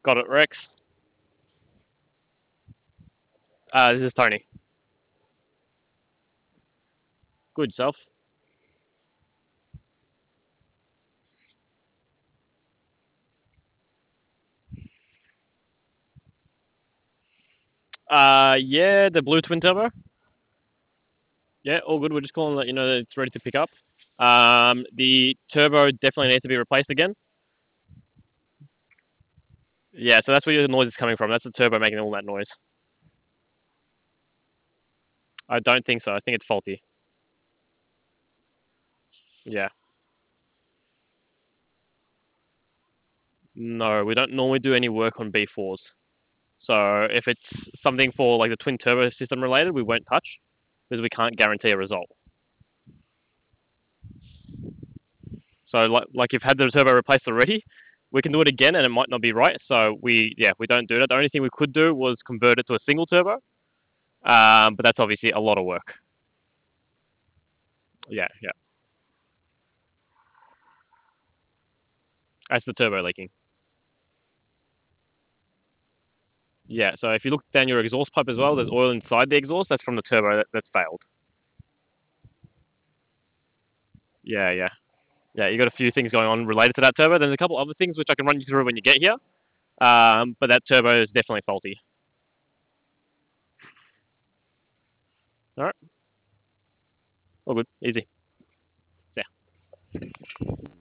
Got it, Rex. This is Tony. Good self. Yeah, the blue twin turbo. Yeah, all good. We're just calling to let you know that it's ready to pick up. The turbo definitely needs to be replaced again. Yeah, so that's where the noise is coming from. That's the turbo making all that noise. I don't think so. I think it's faulty. Yeah. No, we don't normally do any work on B4s. So if it's something for like the twin turbo system related, we won't touch because we can't guarantee a result. So like you've had the turbo replaced already, we can do it again and it might not be right. So we don't do that. The only thing we could do was convert it to a single turbo, but that's obviously a lot of work. Yeah, yeah. That's the turbo leaking. Yeah. So if you look down your exhaust pipe as well, there's oil inside the exhaust. That's from the turbo that's failed. Yeah, yeah, yeah. You got a few things going on related to that turbo. There's a couple other things which I can run you through when you get here. But that turbo is definitely faulty. All right. All good. Easy. Yeah.